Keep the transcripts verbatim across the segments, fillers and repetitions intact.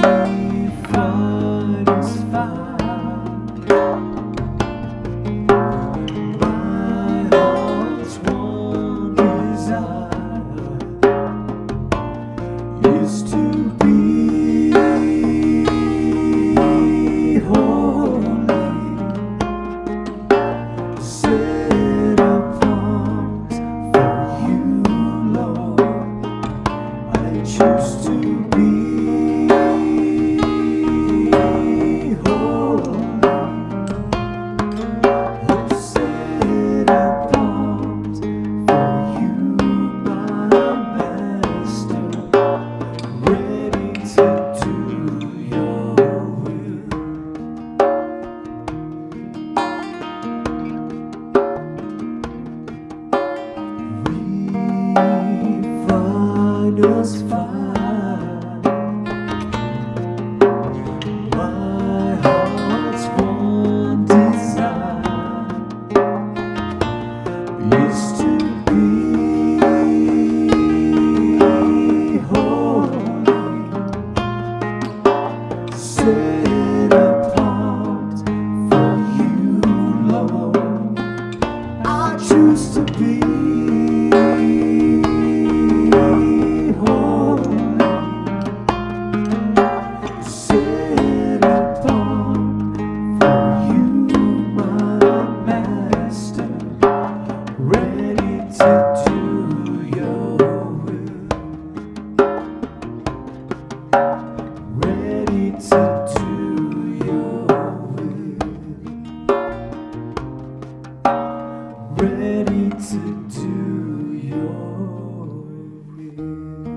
find us found. My heart's one desire is to be holy, set apart for you, Lord. I choose to be us find. My heart's one desire is to be holy, set apart for you, Lord. I choose to be ready to do your will.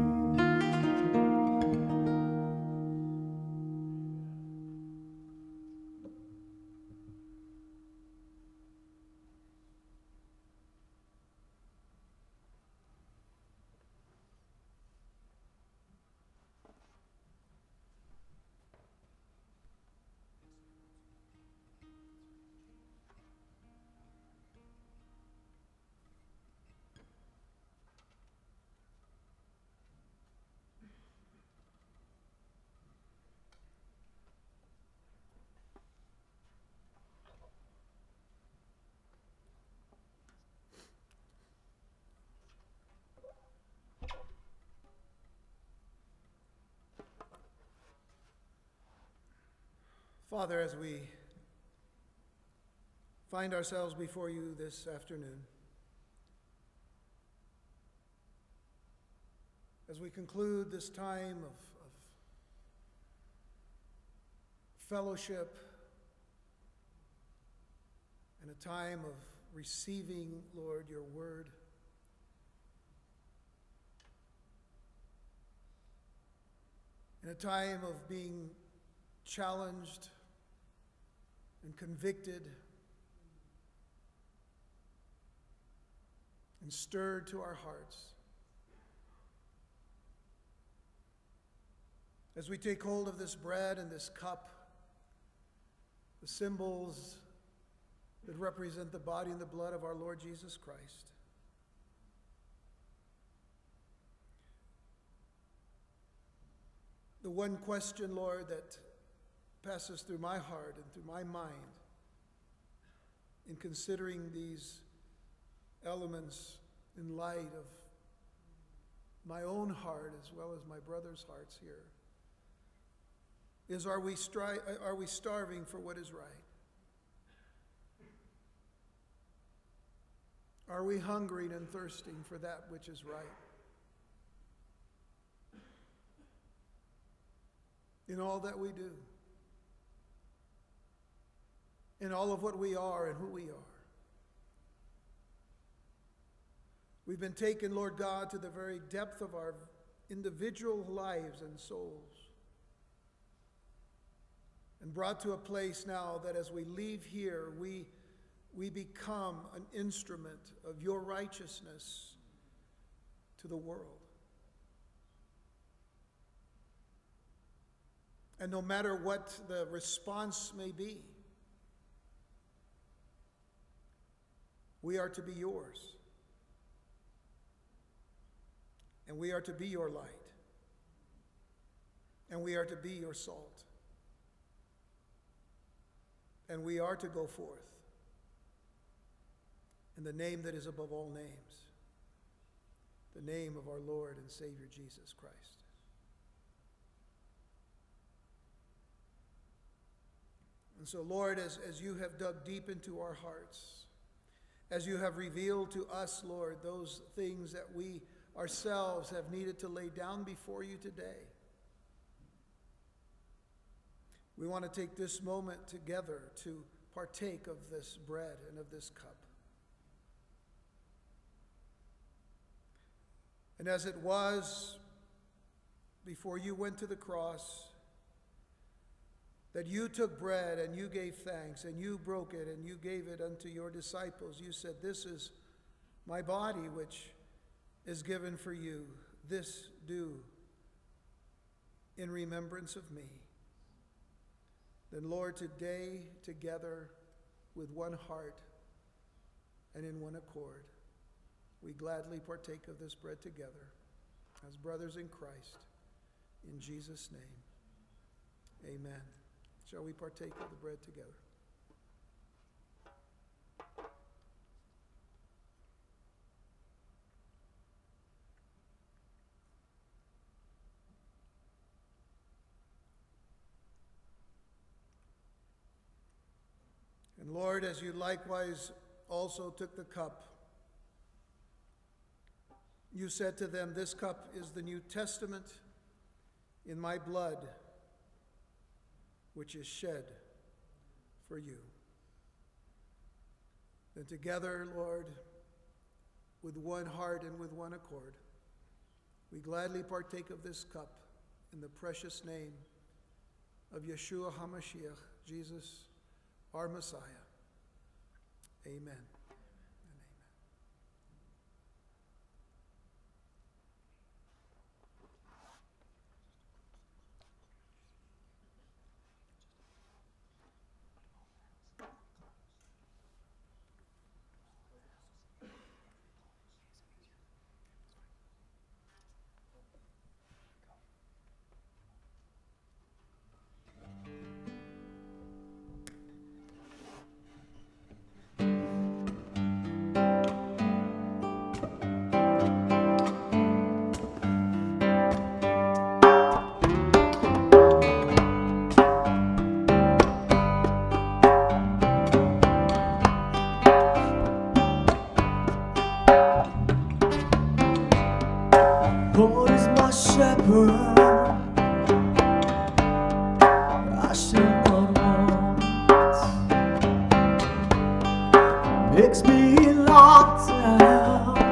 Father, as we find ourselves before you this afternoon, as we conclude this time of, of fellowship and a time of receiving, Lord, your word, in a time of being challenged and convicted and stirred to our hearts. As we take hold of this bread and this cup, the symbols that represent the body and the blood of our Lord Jesus Christ, the one question, Lord, that passes through my heart and through my mind in considering these elements in light of my own heart as well as my brother's hearts here is, are we, stri- are we starving for what is right? Are we hungering and thirsting for that which is right? In all that we do, in all of what we are and who we are. We've been taken, Lord God, to the very depth of our individual lives and souls, and brought to a place now that as we leave here, we, we become an instrument of your righteousness to the world. And no matter what the response may be, we are to be yours. And we are to be your light. and we are to be your salt. And we are to go forth in the name that is above all names, the name of our Lord and Savior Jesus Christ. And so, Lord, as, as you have dug deep into our hearts, as you have revealed to us, Lord, those things that we ourselves have needed to lay down before you today, we want to take this moment together to partake of this bread and of this cup. And as it was before you went to the cross, that you took bread and you gave thanks and you broke it and you gave it unto your disciples. You said, "This is my body which is given for you. This do in remembrance of me." Then, Lord, today together with one heart and in one accord, we gladly partake of this bread together as brothers in Christ. In Jesus' name, amen. Shall we partake of the bread together? And Lord, as you likewise also took the cup, you said to them, "This cup is the New Testament in my blood, which is shed for you." Then together, Lord, with one heart and with one accord, we gladly partake of this cup in the precious name of Yeshua HaMashiach, Jesus, our Messiah. Amen and amen. Lord is my shepherd, I shall not want. Makes me lie down